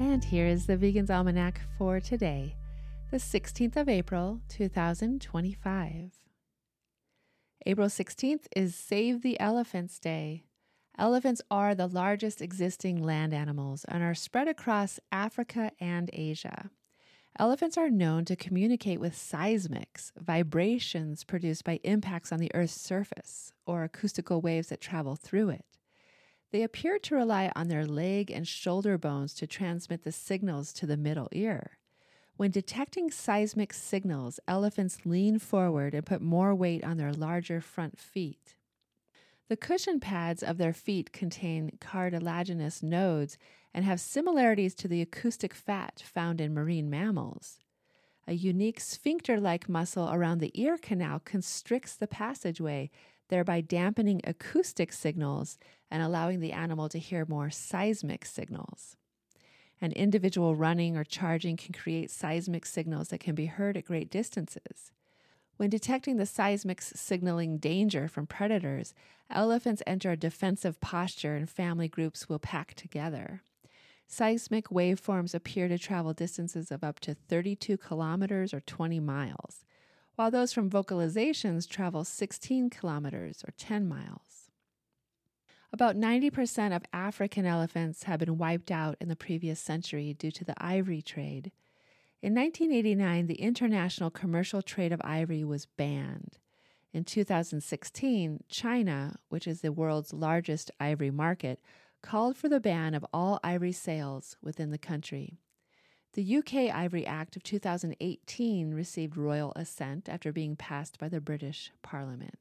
And here is the Vegan's Almanac for today, the 16th of April, 2025. April 16th is Save the Elephants Day. Elephants are the largest existing land animals and are spread across Africa and Asia. Elephants are known to communicate with seismics, vibrations produced by impacts on the Earth's surface, or acoustical waves that travel through it. They appear to rely on their leg and shoulder bones to transmit the signals to the middle ear. When detecting seismic signals, elephants lean forward and put more weight on their larger front feet. The cushion pads of their feet contain cartilaginous nodes and have similarities to the acoustic fat found in marine mammals. A unique sphincter-like muscle around the ear canal constricts the passageway, thereby dampening acoustic signals and allowing the animal to hear more seismic signals. An individual running or charging can create seismic signals that can be heard at great distances. When detecting the seismics signaling danger from predators, elephants enter a defensive posture and family groups will pack together. Seismic waveforms appear to travel distances of up to 32 kilometers or 20 miles, while those from vocalizations travel 16 kilometers or 10 miles. About 90% of African elephants have been wiped out in the previous century due to the ivory trade. In 1989, the international commercial trade of ivory was banned. In 2016, China, which is the world's largest ivory market, called for the ban of all ivory sales within the country. The UK Ivory Act of 2018 received royal assent after being passed by the British Parliament.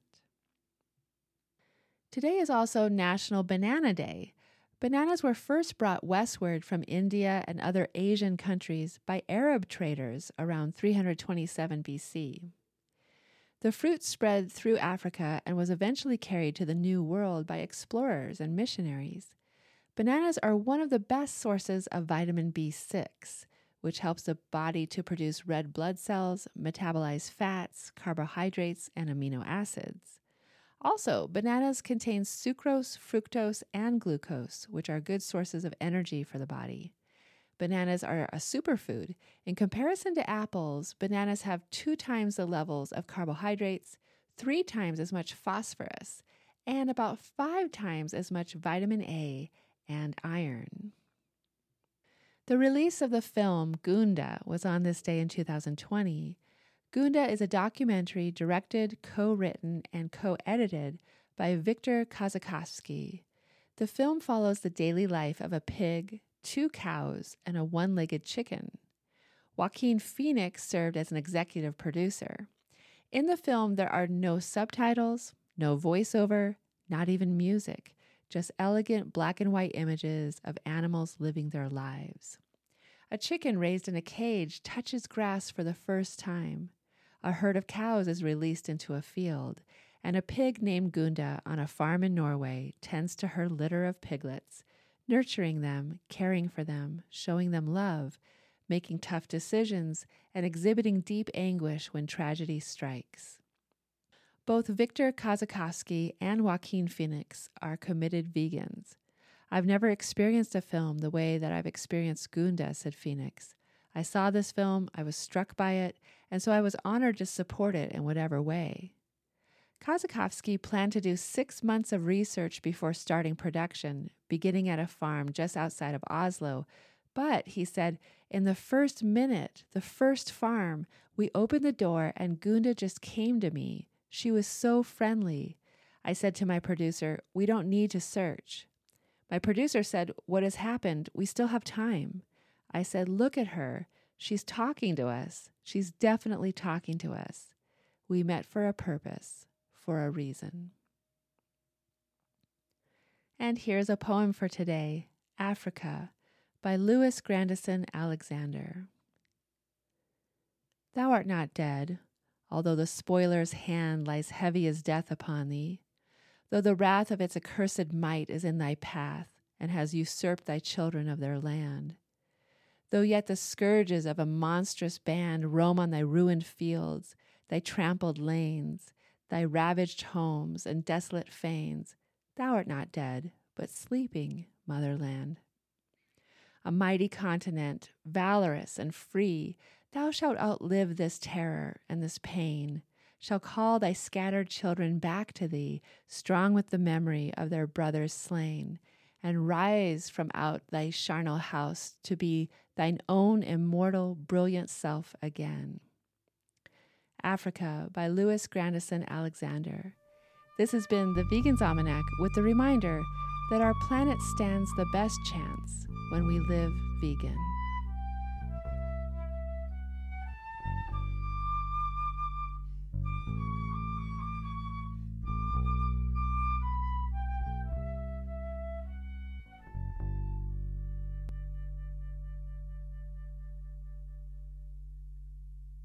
Today is also National Banana Day. Bananas were first brought westward from India and other Asian countries by Arab traders around 327 BC. The fruit spread through Africa and was eventually carried to the New World by explorers and missionaries. Bananas are one of the best sources of vitamin B6, which helps the body to produce red blood cells, metabolize fats, carbohydrates, and amino acids. Also, bananas contain sucrose, fructose, and glucose, which are good sources of energy for the body. Bananas are a superfood. In comparison to apples, bananas have 2 times the levels of carbohydrates, 3 times as much phosphorus, and about 5 times as much vitamin A and iron. The release of the film Gunda was on this day in 2020. Gunda is a documentary directed, co-written, and co-edited by Viktor Kazakowski. The film follows the daily life of a pig, 2 cows, and a one-legged chicken. Joaquin Phoenix served as an executive producer. In the film, there are no subtitles, no voiceover, not even music, just elegant black and white images of animals living their lives. A chicken raised in a cage touches grass for the first time. A herd of cows is released into a field, and a pig named Gunda on a farm in Norway tends to her litter of piglets, nurturing them, caring for them, showing them love, making tough decisions, and exhibiting deep anguish when tragedy strikes. Both Viktor Kazakowski and Joaquin Phoenix are committed vegans. I've never experienced a film the way that I've experienced Gunda, said Phoenix. I saw this film, I was struck by it, and so I was honored to support it in whatever way. Kazakowski planned to do 6 months of research before starting production, beginning at a farm just outside of Oslo. But, he said, in the first minute, the first farm, we opened the door and Gunda just came to me. She was so friendly. I said to my producer, we don't need to search. My producer said, what has happened? We still have time. I said, look at her. She's talking to us. She's definitely talking to us. We met for a purpose, for a reason. And here's a poem for today, Africa, by Louis Grandison Alexander. Thou art not dead, although the spoiler's hand lies heavy as death upon thee, though the wrath of its accursed might is in thy path, and has usurped thy children of their land. Though yet the scourges of a monstrous band roam on thy ruined fields, thy trampled lanes, thy ravaged homes and desolate fanes, thou art not dead, but sleeping, motherland. a mighty continent, valorous and free, thou shalt outlive this terror and this pain, shall call thy scattered children back to thee, strong with the memory of their brothers slain, and rise from out thy charnel house to be thine own immortal, brilliant self again. Africa by Louis Grandison Alexander. This has been the Vegan's Almanac with the reminder that our planet stands the best chance when we live vegan.